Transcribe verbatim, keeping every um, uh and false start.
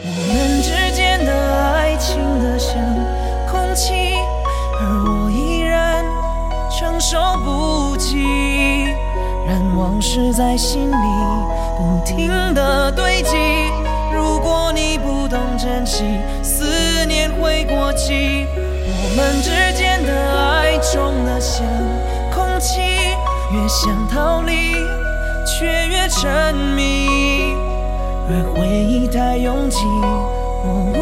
我们之间的爱情的像空气，而我依然承受不起，让往事在心里不停地堆积。如果你不懂珍惜，思念会过期。我们之间的爱重得像空气，越想逃离，却越沉迷。而回忆太拥挤，我